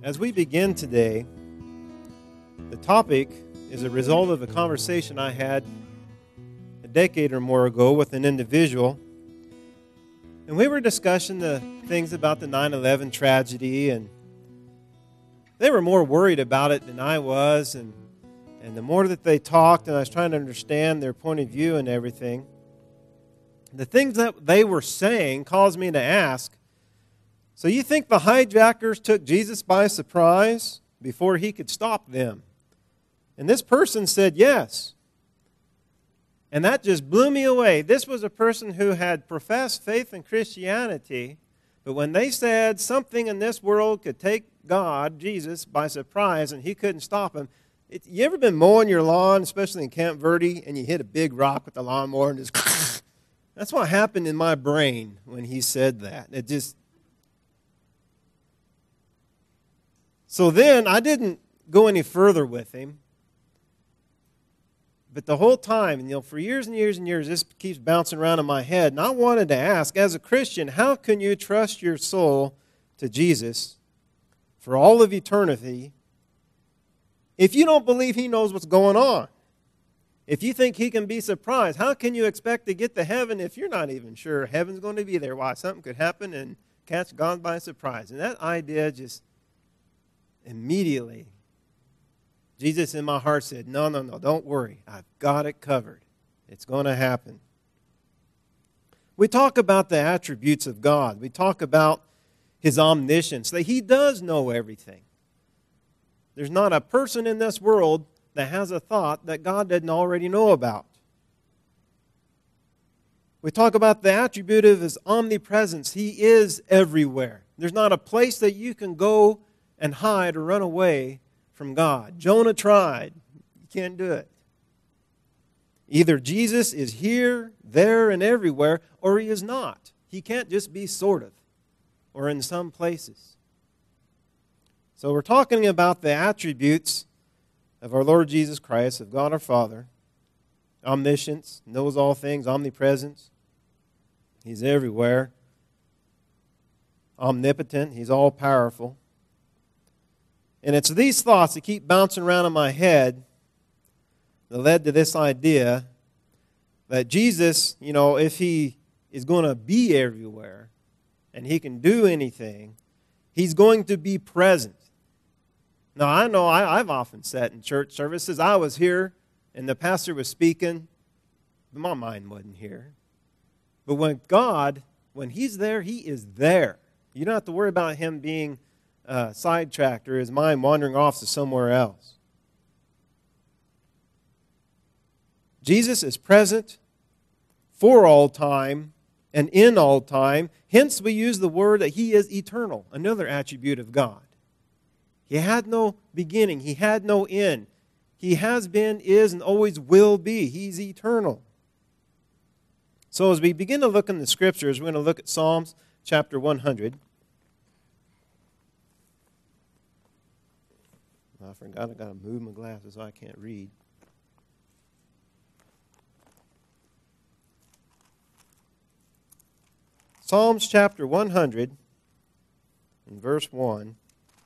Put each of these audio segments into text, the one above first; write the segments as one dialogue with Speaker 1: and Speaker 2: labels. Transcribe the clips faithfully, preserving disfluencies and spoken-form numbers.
Speaker 1: As we begin today, the topic is a result of a conversation I had a decade or more ago with an individual. And we were discussing the things about the nine eleven tragedy, and they were more worried about it than I was. And, and the more that they talked, and I was trying to understand their point of view and everything, the things that they were saying caused me to ask, so you think the hijackers took Jesus by surprise before he could stop them? And this person said yes. And that just blew me away. This was a person who had professed faith in Christianity, but when they said something in this world could take God, Jesus, by surprise and he couldn't stop him, it, you ever been mowing your lawn, especially in Camp Verde, and you hit a big rock with the lawnmower and just... That's what happened in my brain when he said that. It just... So then I didn't go any further with him. But the whole time, and you know, for years and years and years, this keeps bouncing around in my head. And I wanted to ask, as a Christian, how can you trust your soul to Jesus for all of eternity if you don't believe he knows what's going on? If you think he can be surprised, how can you expect to get to heaven if you're not even sure heaven's going to be there? Why, something could happen and catch God by surprise. And that idea just... Immediately, Jesus in my heart said, no, no, no, don't worry. I've got it covered. It's going to happen. We talk about the attributes of God. We talk about his omniscience, that he does know everything. There's not a person in this world that has a thought that God doesn't already know about. We talk about the attribute of his omnipresence. He is everywhere. There's not a place that you can go and hide or run away from God. Jonah tried. You can't do it. Either Jesus is here, there, and everywhere, or he is not. He can't just be sort of, or in some places. So we're talking about the attributes of our Lord Jesus Christ, of God our Father. Omniscience, knows all things, omnipresence. He's everywhere. Omnipotent, he's all-powerful. And it's these thoughts that keep bouncing around in my head that led to this idea that Jesus, you know, if he is going to be everywhere and he can do anything, he's going to be present. Now, I know I, I've often sat in church services. I was here and the pastor was speaking, but my mind wasn't here. But when God, when he's there, he is there. You don't have to worry about him being Uh, sidetracked or his mind wandering off to somewhere else. Jesus is present for all time and in all time. Hence we use the word that he is eternal, another attribute of God. He had no beginning. He had no end. He has been, is, and always will be. He's eternal. So as we begin to look in the Scriptures, we're going to look at Psalms chapter one hundred. I forgot I got to move my glasses so I can't read. Psalms chapter one hundred and verse one.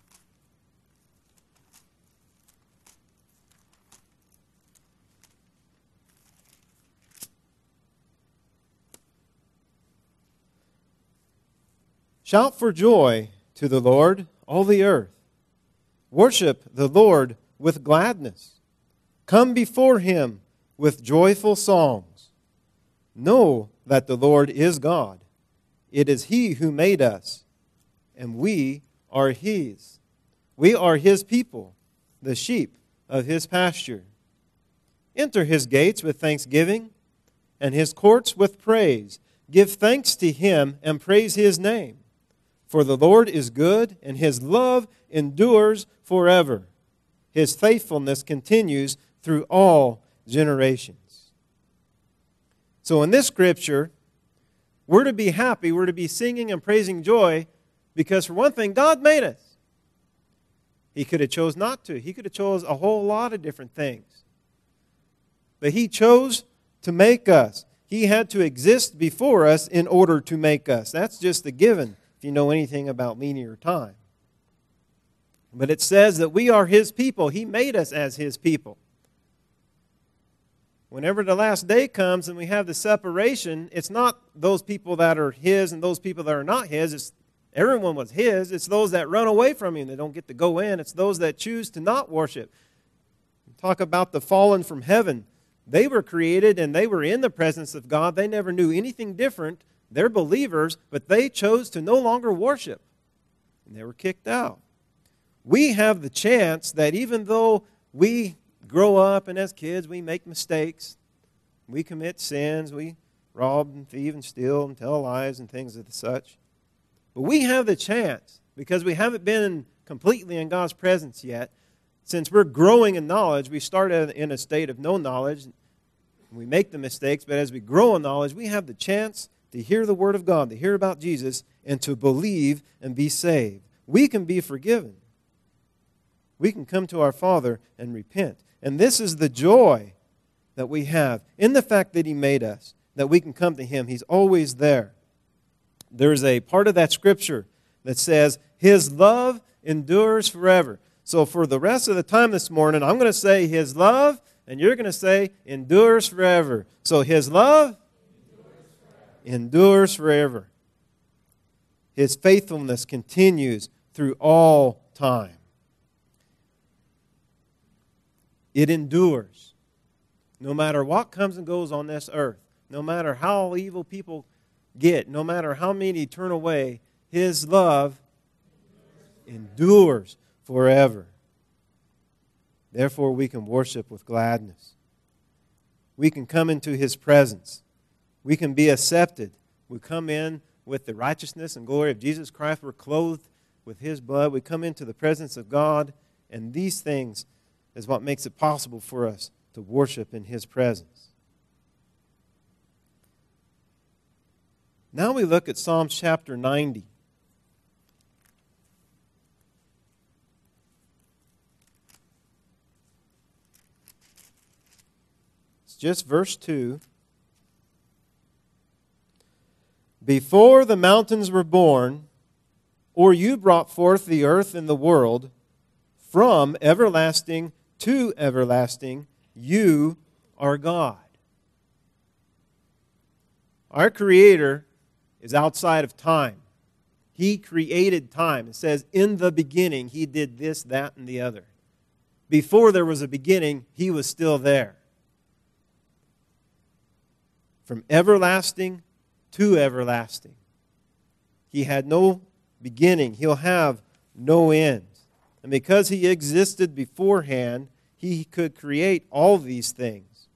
Speaker 1: Shout for joy to the Lord, all the earth. Worship the Lord with gladness. Come before him with joyful songs. Know that the Lord is God. It is he who made us, and we are his. We are his people, the sheep of his pasture. Enter his gates with thanksgiving, and his courts with praise. Give thanks to him and praise his name. For the Lord is good, and his love endures forever. His faithfulness continues through all generations. So in this scripture, we're to be happy, we're to be singing and praising joy, because for one thing, God made us. He could have chose not to. He could have chose a whole lot of different things. But he chose to make us. He had to exist before us in order to make us. That's just a given if you know anything about linear time. But it says that we are His people. He made us as His people. Whenever the last day comes and we have the separation, it's not those people that are His and those people that are not His. It's everyone was His. It's those that run away from Him that don't get to go in. It's those that choose to not worship. Talk about the fallen from heaven. They were created and they were in the presence of God. They never knew anything different. They're believers, but they chose to no longer worship. And they were kicked out. We have the chance that even though we grow up and as kids we make mistakes, we commit sins, we rob and thieve and steal and tell lies and things of the such. But we have the chance, because we haven't been completely in God's presence yet. Since we're growing in knowledge, we start in a state of no knowledge. We make the mistakes, but as we grow in knowledge, we have the chance to hear the Word of God, to hear about Jesus, and to believe and be saved. We can be forgiven. We can come to our Father and repent. And this is the joy that we have in the fact that He made us, that we can come to Him. He's always there. There's a part of that Scripture that says, His love endures forever. So for the rest of the time this morning, I'm going to say His love, and you're going to say endures forever. So His love endures forever. His faithfulness continues through all time. It endures. No matter what comes and goes on this earth, no matter how evil people get, no matter how many turn away, His love endures forever. Therefore, we can worship with gladness. We can come into His presence. We can be accepted. We come in with the righteousness and glory of Jesus Christ. We're clothed with His blood. We come into the presence of God, and these things is what makes it possible for us to worship in His presence. Now we look at Psalms chapter ninety. It's just verse two. Before the mountains were born, or you brought forth the earth and the world, from everlasting to everlasting, you are God. Our Creator is outside of time. He created time. It says, in the beginning, He did this, that, and the other. Before there was a beginning, He was still there. From everlasting to everlasting. He had no beginning. He'll have no end. And because He existed beforehand, He could create all these things.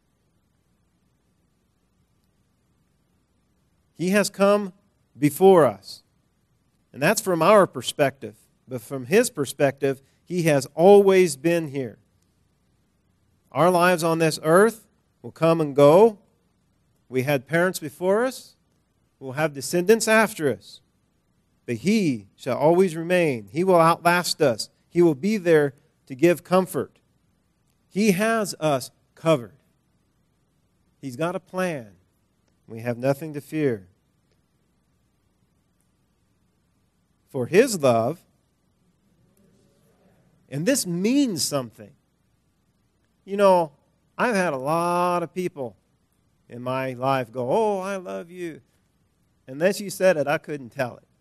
Speaker 1: He has come before us. And that's from our perspective. But from His perspective, He has always been here. Our lives on this earth will come and go. We had parents before us. We'll have descendants after us. But He shall always remain. He will outlast us. He will be there to give comfort. He has us covered. He's got a plan. We have nothing to fear. For His love, and this means something. You know, I've had a lot of people in my life go, oh, I love you. Unless you said it, I couldn't tell it.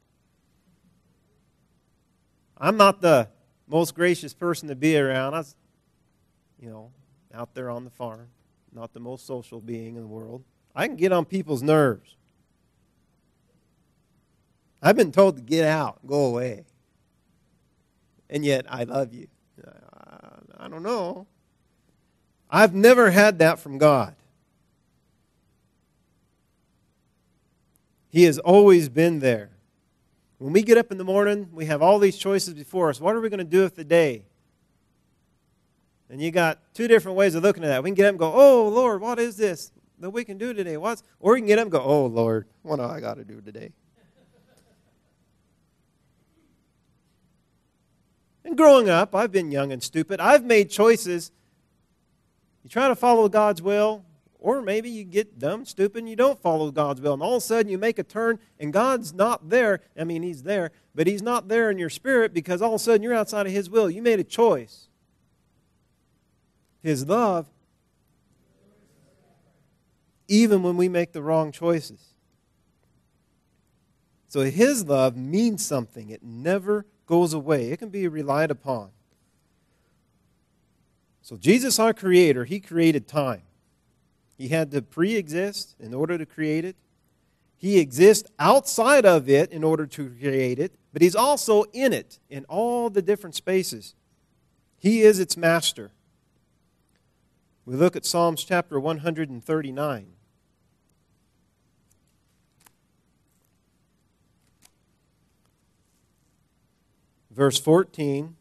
Speaker 1: I'm not the most gracious person to be around. I was, you know, out there on the farm, not the most social being in the world. I can get on people's nerves. I've been told to get out, go away. And yet, I love you. I don't know. I've never had that from God. He has always been there. When we get up in the morning, we have all these choices before us. What are we going to do with the day? And you got two different ways of looking at that. We can get up and go, oh, Lord, what is this that we can do today? What's? Or we can get up and go, oh, Lord, what do I got to do today? And growing up, I've been young and stupid. I've made choices. You try to follow God's will, Or maybe you get dumb, stupid, and you don't follow God's will. And all of a sudden you make a turn and God's not there. I mean, He's there, but He's not there in your spirit because all of a sudden you're outside of His will. You made a choice. His love, even when we make the wrong choices. So His love means something. It never goes away. It can be relied upon. So Jesus, our Creator, He created time. He had to pre-exist in order to create it. He exists outside of it in order to create it, but He's also in it, in all the different spaces. He is its master. We look at Psalms chapter one thirty-nine. Verse fourteen.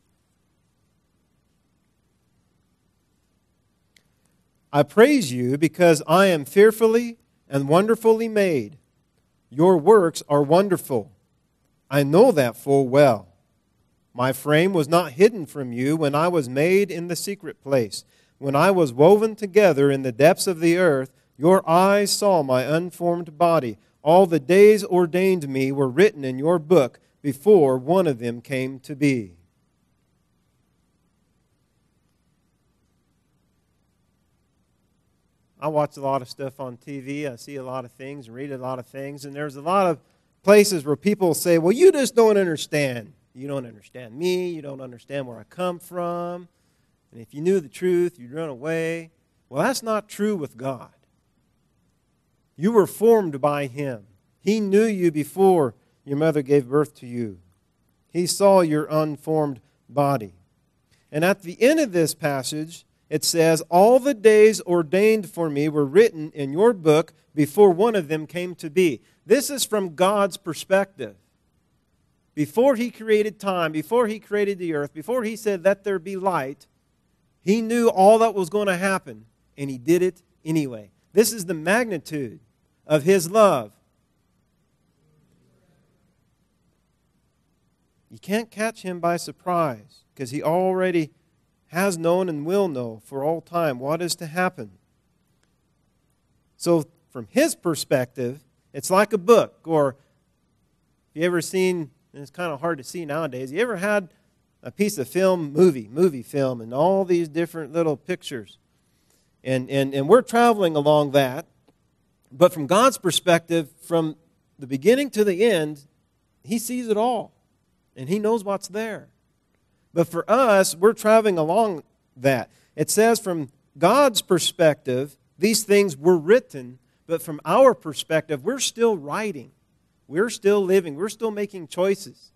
Speaker 1: I praise you because I am fearfully and wonderfully made. Your works are wonderful. I know that full well. My frame was not hidden from you when I was made in the secret place. When I was woven together in the depths of the earth, your eyes saw my unformed body. All the days ordained me were written in your book before one of them came to be. I watch a lot of stuff on T V. I see a lot of things and read a lot of things. And there's a lot of places where people say, well, you just don't understand. You don't understand me. You don't understand where I come from. And if you knew the truth, you'd run away. Well, that's not true with God. You were formed by Him. He knew you before your mother gave birth to you. He saw your unformed body. And at the end of this passage, it says, all the days ordained for me were written in your book before one of them came to be. This is from God's perspective. Before He created time, before He created the earth, before He said, let there be light, He knew all that was going to happen, and He did it anyway. This is the magnitude of His love. You can't catch Him by surprise because He already has known and will know for all time what is to happen. So from His perspective, it's like a book. Or if you ever seen, and it's kind of hard to see nowadays, you ever had a piece of film, movie, movie film, and all these different little pictures. And, and, and we're traveling along that. But from God's perspective, from the beginning to the end, He sees it all. And He knows what's there. But for us, we're traveling along that. It says from God's perspective, these things were written, but from our perspective, we're still writing. We're still living. We're still making choices.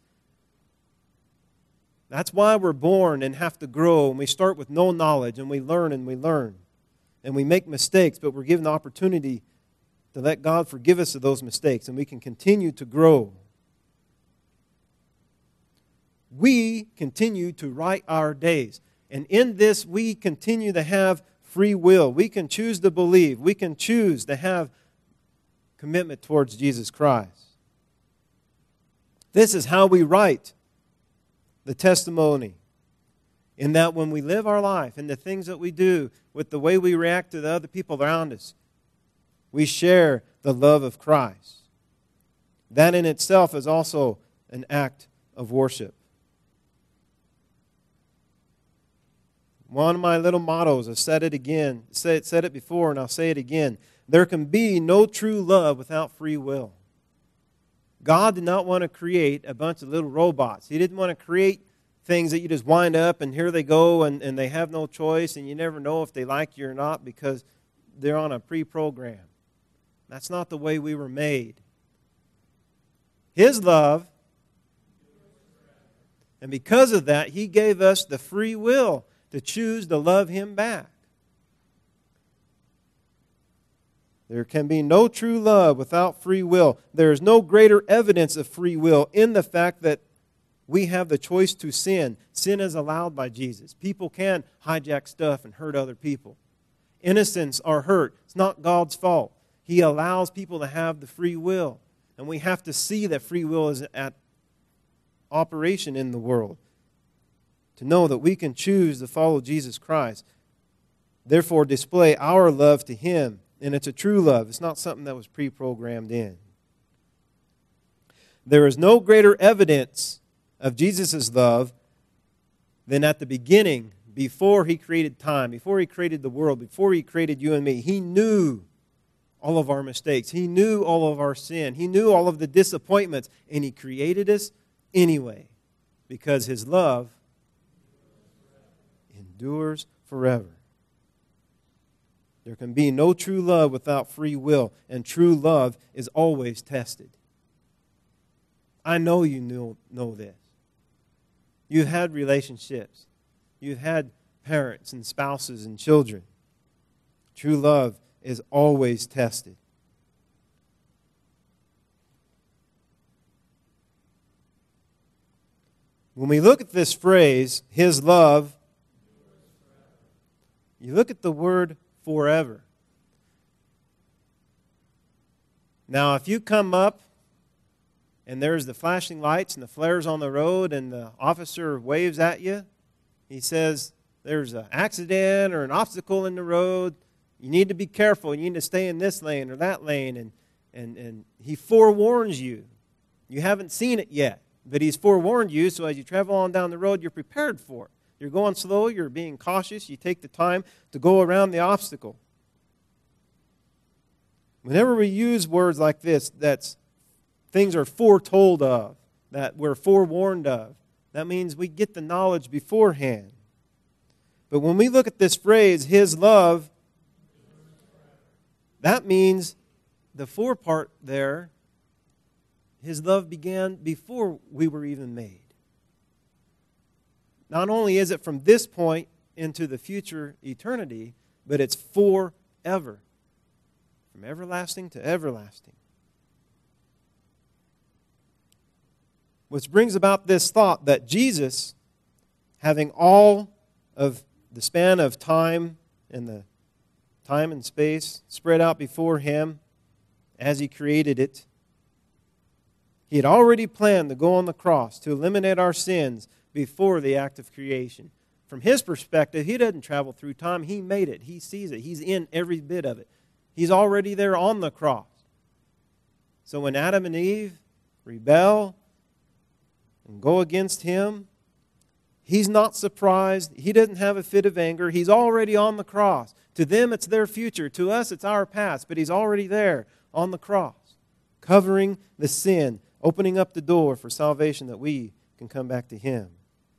Speaker 1: That's why we're born and have to grow, and we start with no knowledge, and we learn and we learn. And we make mistakes, but we're given the opportunity to let God forgive us of those mistakes, and we can continue to grow. We continue to write our days. And in this, we continue to have free will. We can choose to believe. We can choose to have commitment towards Jesus Christ. This is how we write the testimony. In that when we live our life and the things that we do, with the way we react to the other people around us, we share the love of Christ. That in itself is also an act of worship. One of my little mottos, I've said it again, said, said it before and I'll say it again. There can be no true love without free will. God did not want to create a bunch of little robots. He didn't want to create things that you just wind up and here they go and, and they have no choice and you never know if they like you or not because they're on a pre-program. That's not the way we were made. His love, and because of that, He gave us the free will to choose to love Him back. There can be no true love without free will. There is no greater evidence of free will in the fact that we have the choice to sin. Sin is allowed by Jesus. People can hijack stuff and hurt other people. Innocents are hurt. It's not God's fault. He allows people to have the free will. And we have to see that free will is at operation in the world. To know that we can choose to follow Jesus Christ. therefore display our love to Him. And it's a true love. It's not something that was pre-programmed in. There is no greater evidence of Jesus' love than at the beginning, before He created time, before He created the world, before He created you and me. He knew all of our mistakes. He knew all of our sin. He knew all of the disappointments. And He created us anyway, because His love endures forever. There can be no true love without free will, and true love is always tested. I know you know, know this. You've had relationships. You've had parents and spouses and children. True love is always tested. When we look at this phrase, His love, you look at the word forever. Now, if you come up and there's the flashing lights and the flares on the road and the officer waves at you, he says there's an accident or an obstacle in the road, you need to be careful, you need to stay in this lane or that lane, and, and, and he forewarns you. You haven't seen it yet, but he's forewarned you, so as you travel on down the road, you're prepared for it. You're going slow, you're being cautious, you take the time to go around the obstacle. Whenever we use words like this, that's things are foretold of, that we're forewarned of, that means we get the knowledge beforehand. But when we look at this phrase, His love, that means the fore part there, His love began before we were even made. Not only is it from this point into the future eternity, but it's forever. From everlasting to everlasting. Which brings about this thought that Jesus, having all of the span of time and the time and space spread out before Him as He created it, He had already planned to go on the cross to eliminate our sins before the act of creation. From His perspective, He doesn't travel through time. He made it. He sees it. He's in every bit of it. He's already there on the cross. So when Adam and Eve rebel and go against Him, He's not surprised. He doesn't have a fit of anger. He's already on the cross. To them, it's their future. To us, it's our past. But He's already there on the cross, covering the sin, opening up the door for salvation that we can come back to Him.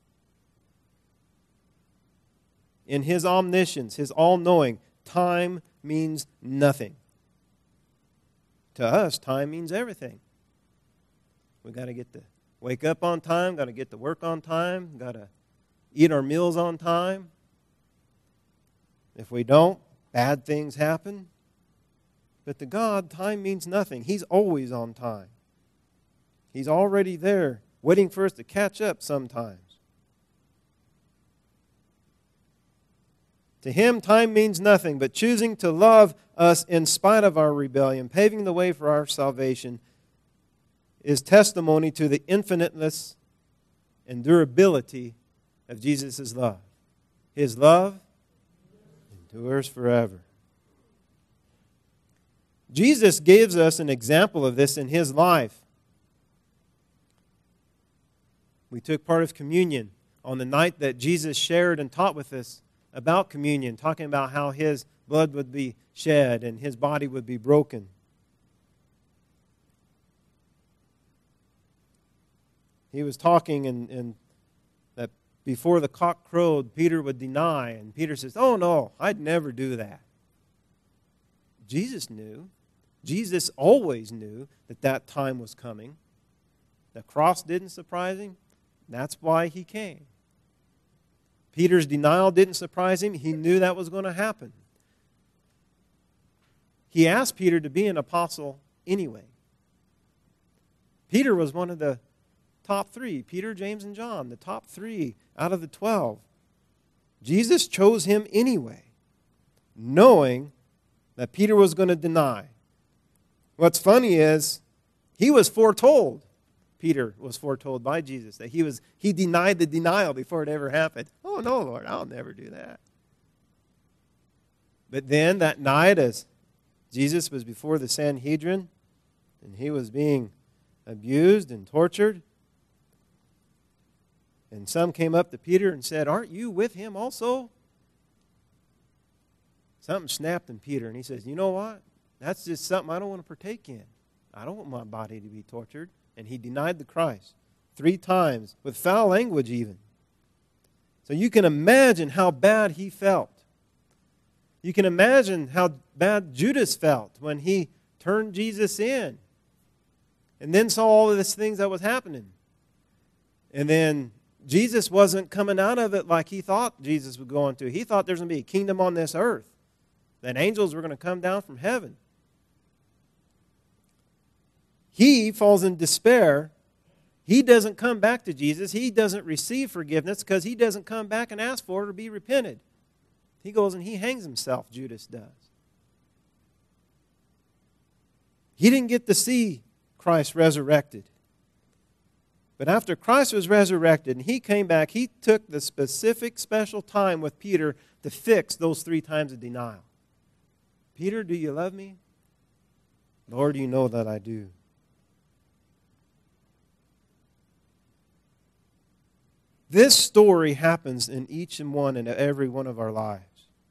Speaker 1: In His omniscience, His all-knowing, time means nothing. To us, time means everything. We've got to get to wake up on time, got to get to work on time, got to eat our meals on time. If we don't, bad things happen. But to God, time means nothing. He's always on time. He's already there, waiting for us to catch up sometimes. To Him, time means nothing, but choosing to love us in spite of our rebellion, paving the way for our salvation, is testimony to the infiniteness and durability of Jesus' love. His love endures forever. Jesus gives us an example of this in His life. We took part of communion on the night that Jesus shared and taught with us about communion, talking about how His blood would be shed and His body would be broken. He was talking and, and that before the cock crowed, Peter would deny. And Peter says, oh no, I'd never do that. Jesus knew. Jesus always knew that that time was coming. The cross didn't surprise Him. That's why He came. Peter's denial didn't surprise Him. He knew that was going to happen. He asked Peter to be an apostle anyway. Peter was one of the top three. Peter, James, and John, the top three out of the twelve. Jesus chose him anyway, knowing that Peter was going to deny. What's funny is, he was foretold. Peter was foretold by Jesus that he was he denied the denial before it ever happened. Oh no, Lord, I'll never do that. But then that night, as Jesus was before the Sanhedrin, and he was being abused and tortured, and some came up to Peter and said, "Aren't you with him also?" Something snapped in Peter, and he says, "You know what? That's just something I don't want to partake in. I don't want my body to be tortured." And he denied the Christ three times, with foul language even. So you can imagine how bad he felt. You can imagine how bad Judas felt when he turned Jesus in and then saw all of these things that was happening. And then Jesus wasn't coming out of it like he thought Jesus was going to. He thought there's going to be a kingdom on this earth, that angels were going to come down from heaven. He falls in despair. He doesn't come back to Jesus. He doesn't receive forgiveness because he doesn't come back and ask for it or be repented. He goes and he hangs himself, Judas does. He didn't get to see Christ resurrected. But after Christ was resurrected and he came back, he took the specific special time with Peter to fix those three times of denial. "Peter, do you love me?" "Lord, you know that I do." This story happens in each and one and every one of our lives.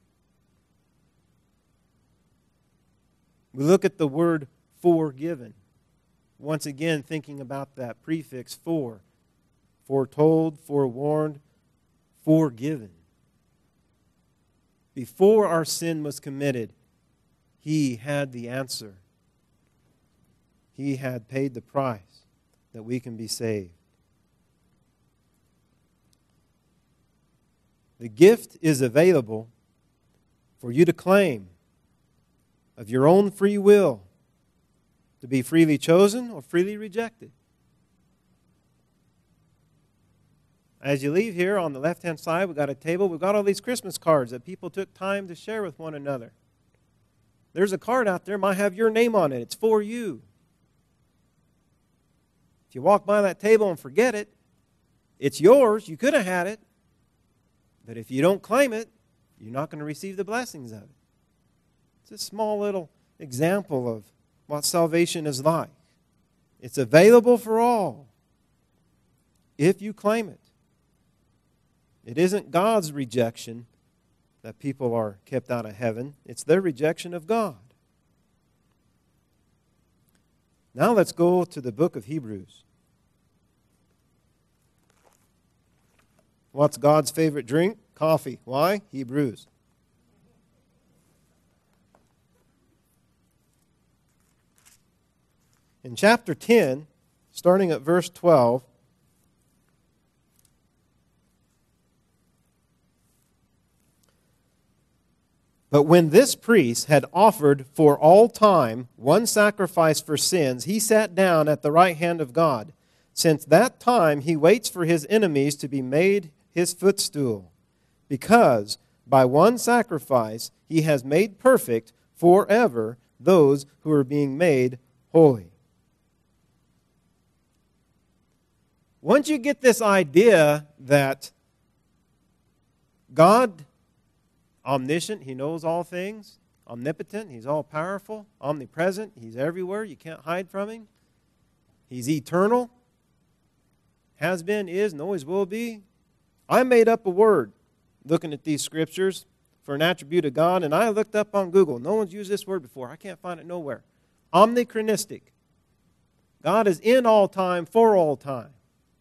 Speaker 1: We look at the word forgiven. Once again, thinking about that prefix for. Foretold, forewarned, forgiven. Before our sin was committed, he had the answer. He had paid the price that we can be saved. The gift is available for you to claim of your own free will, to be freely chosen or freely rejected. As you leave here on the left-hand side, we've got a table. We've got all these Christmas cards that people took time to share with one another. There's a card out there, might have your name on it. It's for you. If you walk by that table and forget it, it's yours. You could have had it. But if you don't claim it, you're not going to receive the blessings of it. It's a small little example of what salvation is like. It's available for all if you claim it. It isn't God's rejection that people are kept out of heaven. It's their rejection of God. Now let's go to the book of Hebrews. What's God's favorite drink? Coffee. Why? Hebrews. In chapter ten, starting at verse twelve, "But when this priest had offered for all time one sacrifice for sins, he sat down at the right hand of God. Since that time he waits for his enemies to be made his footstool, because by one sacrifice he has made perfect forever those who are being made holy." Once you get this idea that God, omniscient, he knows all things, omnipotent, he's all powerful, omnipresent, he's everywhere, you can't hide from him. He's eternal, has been, is, and always will be. I made up a word looking at these scriptures for an attribute of God, and I looked up on Google. No one's used this word before. I can't find it nowhere. Omnichronistic. God is in all time, for all time.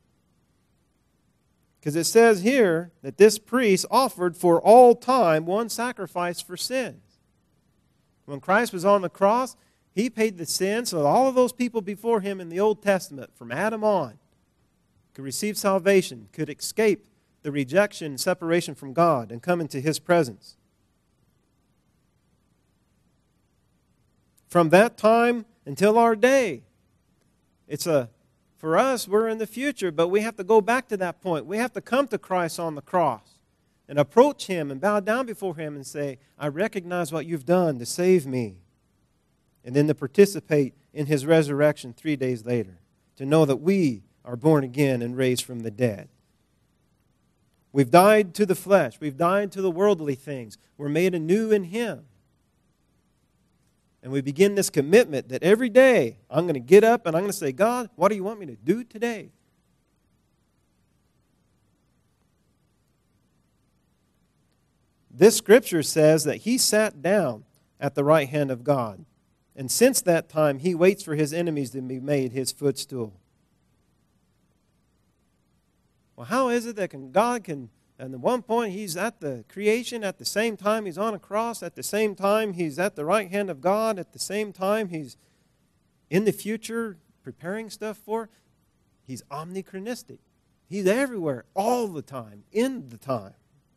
Speaker 1: Because it says here that this priest offered for all time one sacrifice for sins. When Christ was on the cross, he paid the sin so that all of those people before him in the Old Testament, from Adam on, could receive salvation, could escape the rejection and separation from God and come into his presence. From that time until our day, it's a For us, we're in the future, but we have to go back to that point. We have to come to Christ on the cross and approach him and bow down before him and say, "I recognize what you've done to save me." And then to participate in his resurrection three days later, to know that we are born again and raised from the dead. We've died to the flesh. We've died to the worldly things. We're made anew in Him. And we begin this commitment that every day I'm going to get up and I'm going to say, God, what do you want me to do today? This scripture says that He sat down at the right hand of God. And since that time, He waits for His enemies to be made His footstool. Well, how is it that can, God can, and at one point He's at the creation, at the same time He's on a cross, at the same time He's at the right hand of God, at the same time He's in the future preparing stuff for? He's omnichronistic. He's everywhere, all the time, in the time.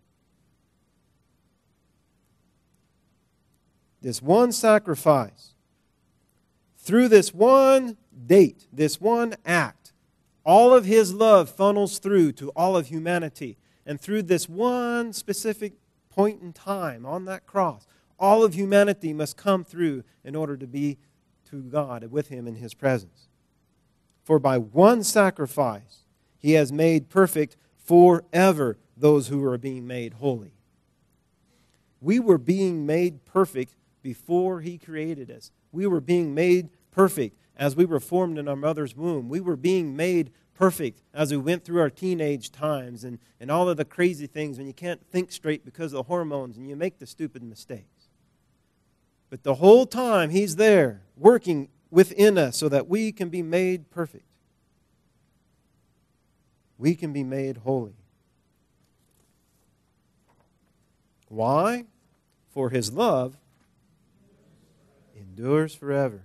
Speaker 1: This one sacrifice, through this one date, this one act, all of His love funnels through to all of humanity. And through this one specific point in time on that cross, all of humanity must come through in order to be to God, with Him in His presence. For by one sacrifice, He has made perfect forever those who are being made holy. We were being made perfect before He created us. We were being made perfect as we were formed in our mother's womb. We were being made perfect as we went through our teenage times and, and all of the crazy things when you can't think straight because of the hormones and you make the stupid mistakes. But the whole time He's there working within us so that we can be made perfect. We can be made holy. Why? For His love endures forever.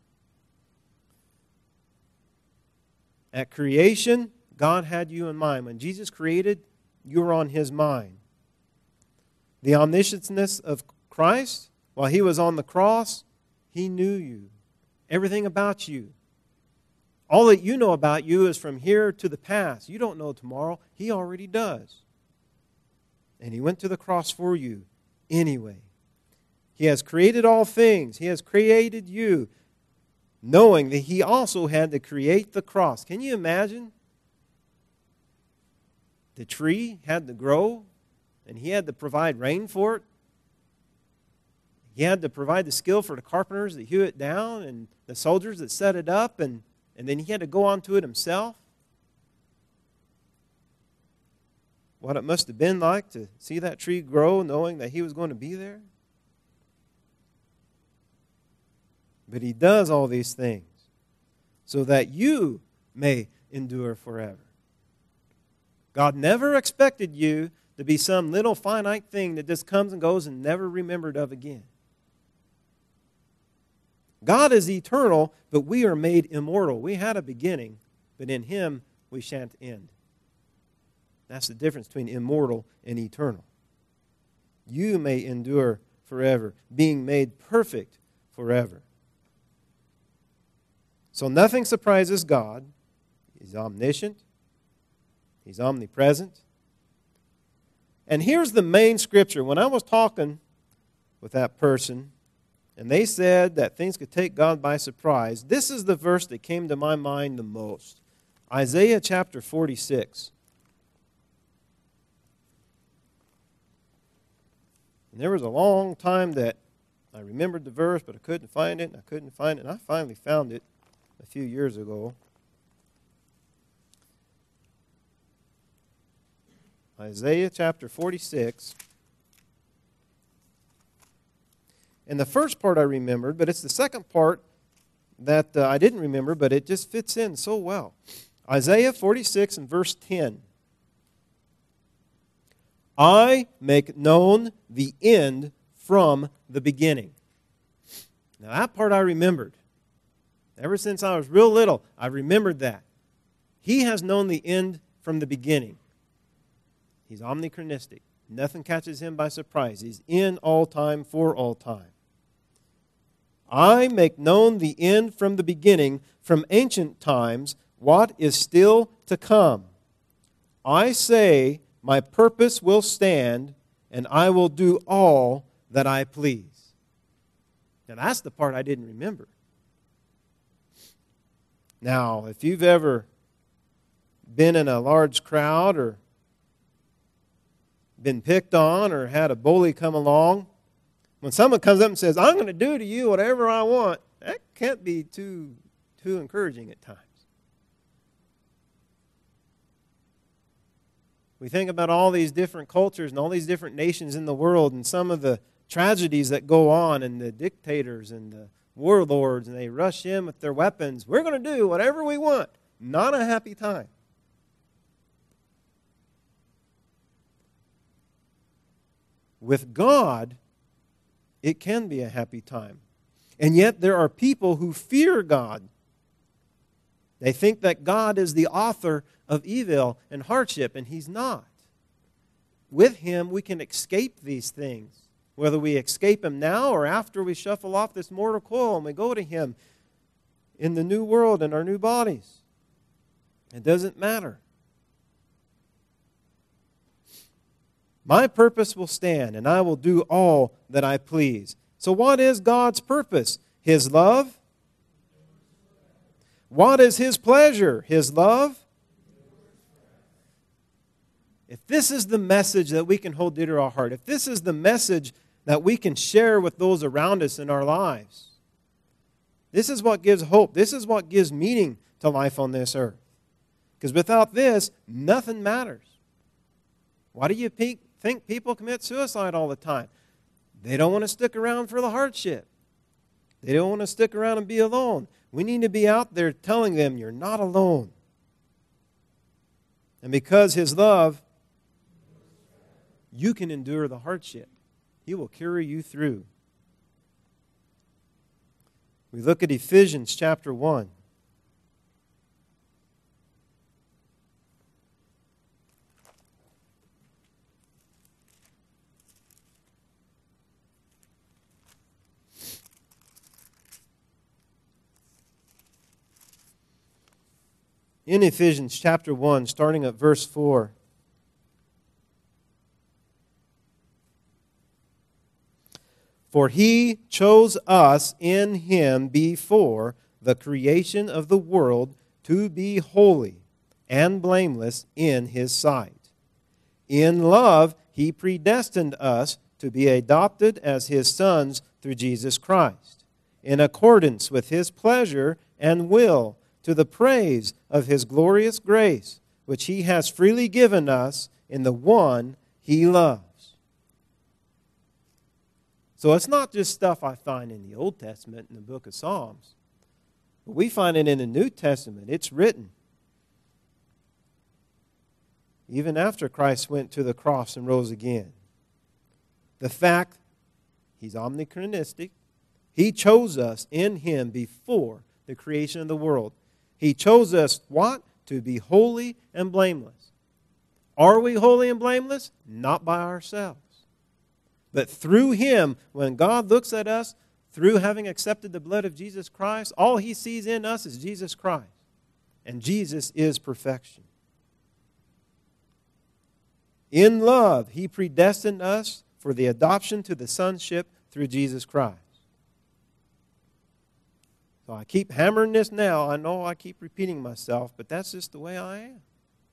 Speaker 1: At creation, God had you in mind. When Jesus created, you were on His mind. The omniscientness of Christ, while He was on the cross, He knew you. Everything about you. All that you know about you is from here to the past. You don't know tomorrow. He already does. And He went to the cross for you anyway. He has created all things. He has created you, knowing that He also had to create the cross. Can you imagine? The tree had to grow, and He had to provide rain for it. He had to provide the skill for the carpenters that hew it down and the soldiers that set it up, and, and then He had to go onto it Himself. What it must have been like to see that tree grow knowing that He was going to be there. But He does all these things so that you may endure forever. God never expected you to be some little finite thing that just comes and goes and never remembered of again. God is eternal, but we are made immortal. We had a beginning, but in Him we shan't end. That's the difference between immortal and eternal. You may endure forever, being made perfect forever. So nothing surprises God. He's omniscient. He's omnipresent. And here's the main scripture. When I was talking with that person, and they said that things could take God by surprise, this is the verse that came to my mind the most. Isaiah chapter forty-six. And there was a long time that I remembered the verse, but I couldn't find it, and I couldn't find it, and I finally found it a few years ago. Isaiah chapter forty-six. And the first part I remembered, but it's the second part that uh, I didn't remember, but it just fits in so well. Isaiah forty-six and verse ten. I make known the end from the beginning. Now that part I remembered. Ever since I was real little, I remembered that. He has known the end from the beginning. He's omnichronistic. Nothing catches Him by surprise. He's in all time, for all time. I make known the end from the beginning, from ancient times, what is still to come. I say, my purpose will stand, and I will do all that I please. Now that's the part I didn't remember. Now, if you've ever been in a large crowd or been picked on or had a bully come along, when someone comes up and says, I'm going to do to you whatever I want, that can't be too, too encouraging at times. We think about all these different cultures and all these different nations in the world and some of the tragedies that go on and the dictators and the warlords, and they rush in with their weapons. We're going to do whatever we want. Not a happy time. With God, it can be a happy time. And yet there are people who fear God. They think that God is the author of evil and hardship, and He's not. With Him, we can escape these things. Whether we escape Him now or after we shuffle off this mortal coil and we go to Him in the new world in our new bodies. It doesn't matter. My purpose will stand, and I will do all that I please. So what is God's purpose? His love? What is His pleasure? His love? If this is the message that we can hold dear to our heart, if this is the message that we can share with those around us in our lives, this is what gives hope. This is what gives meaning to life on this earth. Because without this, nothing matters. Why do you think people commit suicide all the time? They don't want to stick around for the hardship. They don't want to stick around and be alone. We need to be out there telling them you're not alone. And because His love, you can endure the hardship. He will carry you through. We look at Ephesians chapter one. In Ephesians chapter one, starting at verse four. For He chose us in Him before the creation of the world to be holy and blameless in His sight. In love, He predestined us to be adopted as His sons through Jesus Christ, in accordance with His pleasure and will, to the praise of His glorious grace, which He has freely given us in the one He loves. So it's not just stuff I find in the Old Testament in the book of Psalms. But we find it in the New Testament. It's written. Even after Christ went to the cross and rose again. The fact, He's omnichronistic. He chose us in Him before the creation of the world. He chose us, what? To be holy and blameless. Are we holy and blameless? Not by ourselves. But through Him, when God looks at us, through having accepted the blood of Jesus Christ, all He sees in us is Jesus Christ. And Jesus is perfection. In love, He predestined us for the adoption to the sonship through Jesus Christ. So I keep hammering this now. I know I keep repeating myself, but that's just the way I am.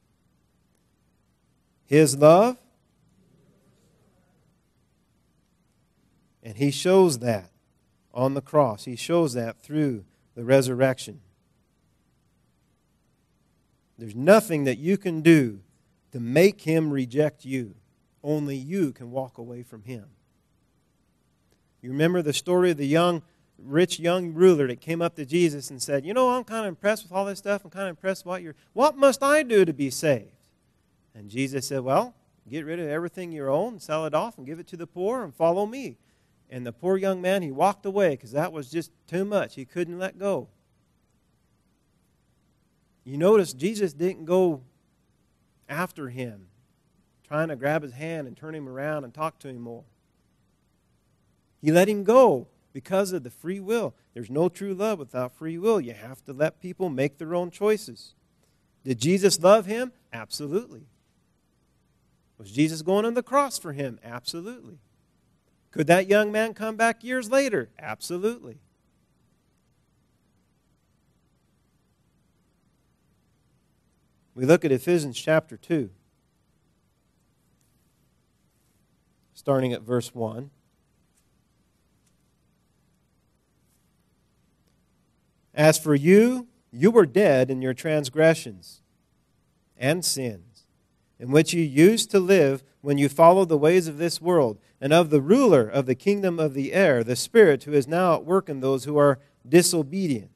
Speaker 1: His love. And He shows that on the cross. He shows that through the resurrection. There's nothing that you can do to make Him reject you. Only you can walk away from Him. You remember the story of the young, rich young ruler that came up to Jesus and said, you know, I'm kind of impressed with all this stuff. I'm kind of impressed with what you're... What must I do to be saved? And Jesus said, well, get rid of everything you own, sell it off, and give it to the poor, and follow me. And the poor young man, he walked away because that was just too much. He couldn't let go. You notice Jesus didn't go after him, trying to grab his hand and turn him around and talk to him more. He let him go because of the free will. There's no true love without free will. You have to let people make their own choices. Did Jesus love him? Absolutely. Was Jesus going on the cross for him? Absolutely. Could that young man come back years later? Absolutely. We look at Ephesians chapter two. starting at verse one. As for you, you were dead in your transgressions and sins, in which you used to live when you followed the ways of this world, and of the ruler of the kingdom of the air, the Spirit who is now at work in those who are disobedient.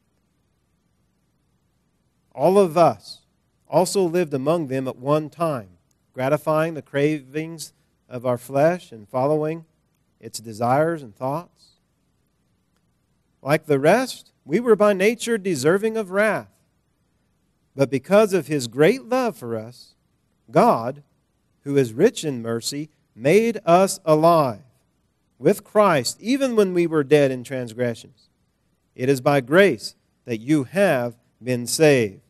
Speaker 1: All of us also lived among them at one time, gratifying the cravings of our flesh and following its desires and thoughts. Like the rest, we were by nature deserving of wrath. But because of His great love for us, God, who is rich in mercy, made us alive with Christ, even when we were dead in transgressions. It is by grace that you have been saved.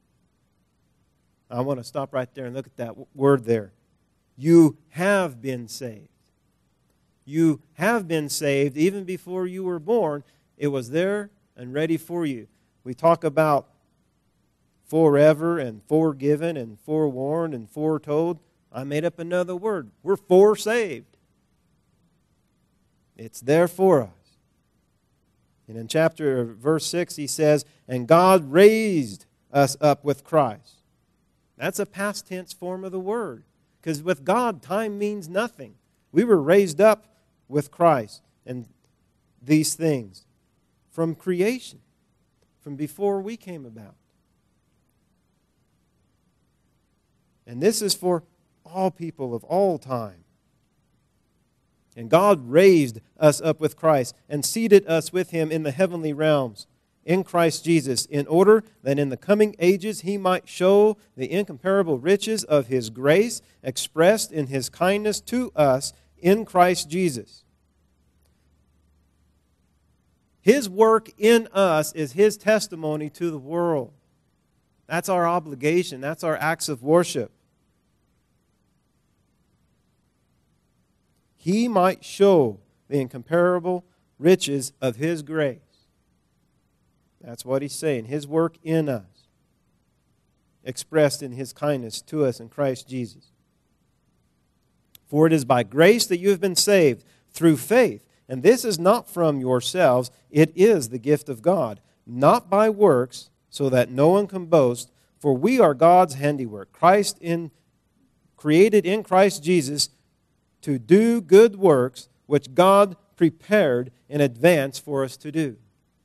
Speaker 1: I want to stop right there and look at that word there. You have been saved. You have been saved even before you were born. It was there and ready for you. We talk about forever and forgiven and forewarned and foretold. I made up another word. We're foresaved. It's there for us. And in chapter verse six he says, and God raised us up with Christ. That's a past tense form of the word. Because with God, time means nothing. We were raised up with Christ and these things from creation, from before we came about. And this is for all people of all time. And God raised us up with Christ and seated us with Him in the heavenly realms in Christ Jesus, in order that in the coming ages He might show the incomparable riches of His grace expressed in His kindness to us in Christ Jesus. His work in us is His testimony to the world. That's our obligation. That's our acts of worship. He might show the incomparable riches of His grace. That's what He's saying. His work in us, expressed in His kindness to us in Christ Jesus. For it is by grace that you have been saved through faith. And this is not from yourselves. It is the gift of God, not by works, so that no one can boast. For we are God's handiwork, Christ in, created in Christ Jesus to do good works, which God prepared in advance for us to do.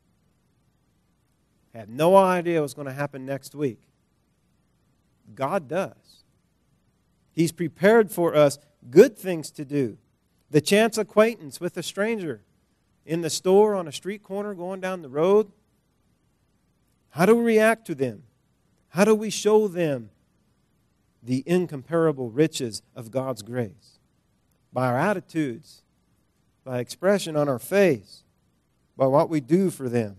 Speaker 1: I had no idea what was going to happen next week. God does. He's prepared for us good things to do. The chance acquaintance with a stranger in the store, on a street corner, going down the road. How do we react to them? How do we show them the incomparable riches of God's grace? By our attitudes, by expression on our face, by what we do for them.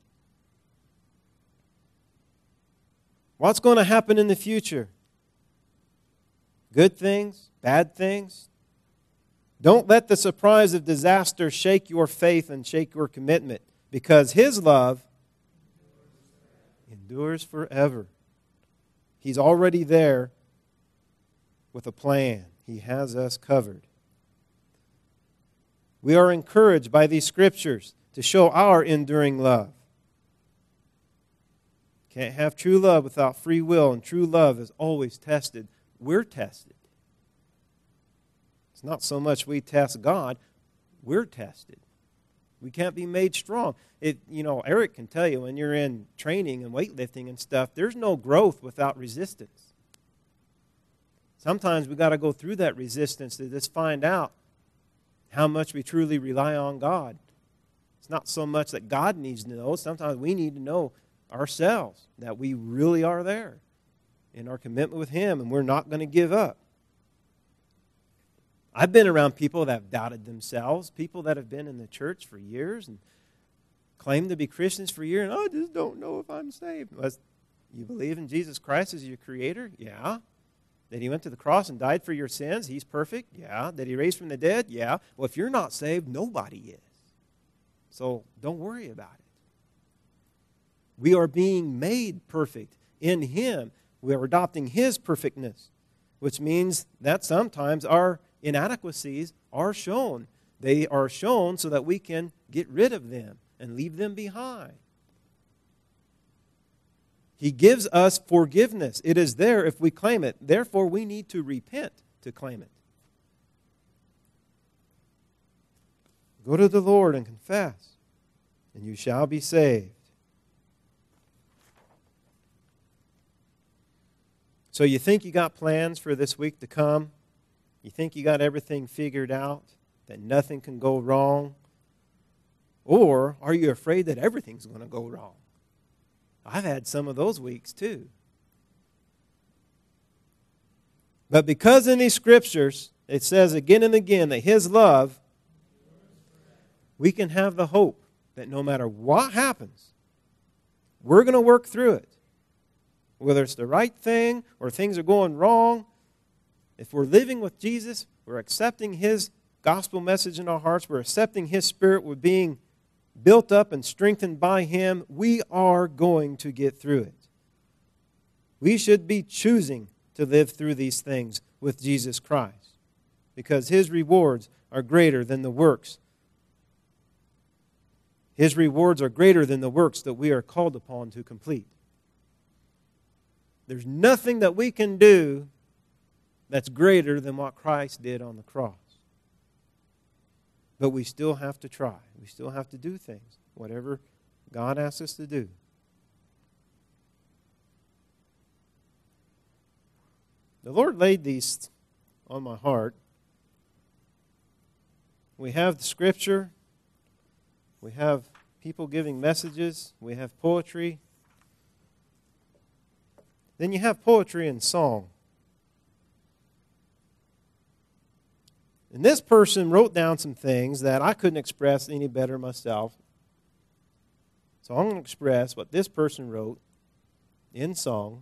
Speaker 1: What's going to happen in the future? Good things? Bad things? Don't let the surprise of disaster shake your faith and shake your commitment, because His love endures forever. He's already there with a plan. He has us covered. We are encouraged by these scriptures to show our enduring love. Can't have true love without free will, and true love is always tested. We're tested. It's not so much we test God, we're tested. We can't be made strong. It, you know, Eric can tell you when you're in training and weightlifting and stuff, there's no growth without resistance. Sometimes we've got to go through that resistance to just find out how much we truly rely on God. It's not so much that God needs to know. Sometimes we need to know ourselves that we really are there in our commitment with Him, and we're not going to give up. I've been around people that have doubted themselves, people that have been in the church for years and claim to be Christians for years, and I just don't know if I'm saved. Well, you believe in Jesus Christ as your Creator? Yeah. That He went to the cross and died for your sins? He's perfect? Yeah. That He raised from the dead? Yeah. Well, if you're not saved, nobody is. So don't worry about it. We are being made perfect in Him. We are adopting His perfectness. which means that sometimes our inadequacies are shown. They are shown so that we can get rid of them and leave them behind. He gives us forgiveness. It is there if we claim it. Therefore, we need to repent to claim it. Go to the Lord and confess, and you shall be saved. So you think you got plans for this week to come? You think you got everything figured out, that nothing can go wrong? Or are you afraid that everything's going to go wrong? I've had some of those weeks too. But because in these scriptures, it says again and again that His love, we can have the hope that no matter what happens, we're going to work through it. Whether it's the right thing or things are going wrong, if we're living with Jesus, we're accepting His gospel message in our hearts, we're accepting His Spirit, we're being built up and strengthened by Him, we are going to get through it. We should be choosing to live through these things with Jesus Christ, because His rewards are greater than the works. His rewards are greater than the works that we are called upon to complete. There's nothing that we can do that's greater than what Christ did on the cross. But we still have to try. We still have to do things, whatever God asks us to do. The Lord laid these on my heart. We have the Scripture. We have people giving messages. We have poetry. Then you have poetry and song. And this person wrote down some things that I couldn't express any better myself. So I'm going to express what this person wrote in song.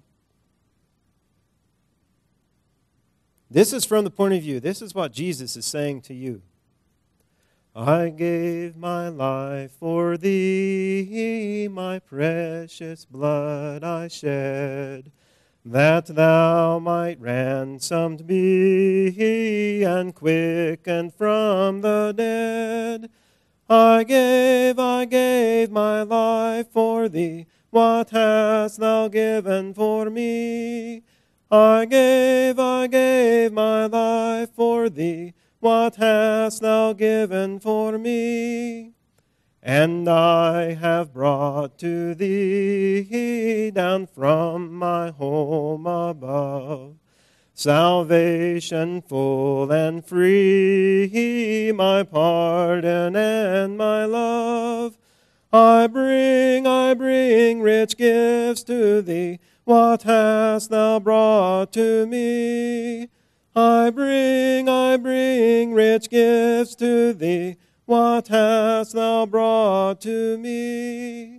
Speaker 1: This is from the point of view. This is what Jesus is saying to you. I gave my life for thee, my precious blood I shed, that thou might ransomed be and quickened from the dead. I gave, I gave my life for thee. What hast thou given for me? I gave, I gave my life for thee. What hast thou given for me? And I have brought to thee down from my home above salvation full and free, my pardon and my love. I bring, I bring rich gifts to thee. What hast thou brought to me? I bring, I bring rich gifts to thee. What hast thou brought to me?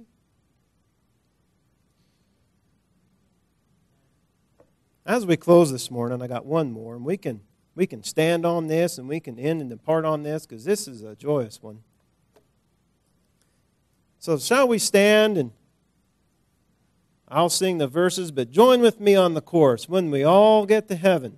Speaker 1: As we close this morning, I got one more, and we can we can stand on this, and we can end and depart on this, because this is a joyous one. So shall we stand, and I'll sing the verses, but join with me on the chorus when we all get to heaven.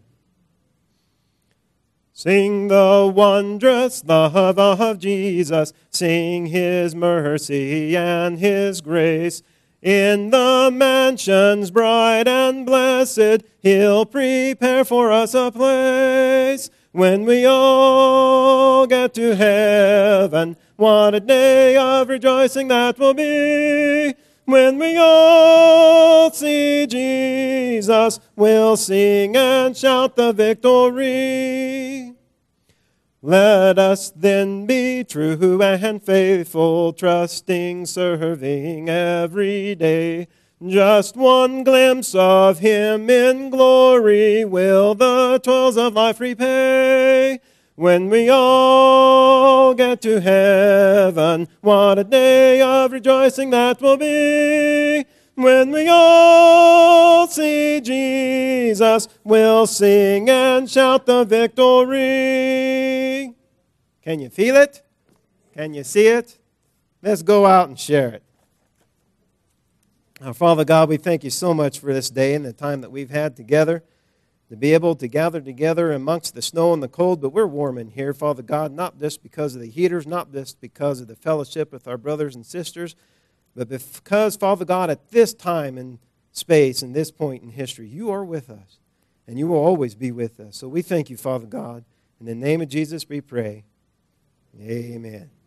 Speaker 1: Sing the wondrous love of Jesus, sing His mercy and His grace. In the mansions bright and blessed, He'll prepare for us a place. When we all get to heaven, what a day of rejoicing that will be. When we all see Jesus, we'll sing and shout the victory. Let us then be true and faithful, trusting, serving every day. Just one glimpse of Him in glory will the toils of life repay. When we all get to heaven, what a day of rejoicing that will be. When we all see Jesus, we'll sing and shout the victory. Can you feel it? Can you see it? Let's go out and share it. Our Father God, we thank you so much for this day and the time that we've had together. to be able to gather together amongst the snow and the cold, but we're warm in here, Father God, not just because of the heaters, not just because of the fellowship with our brothers and sisters, but because, Father God, at this time and space and this point in history, you are with us, and you will always be with us. So we thank you, Father God. In the name of Jesus we pray. Amen.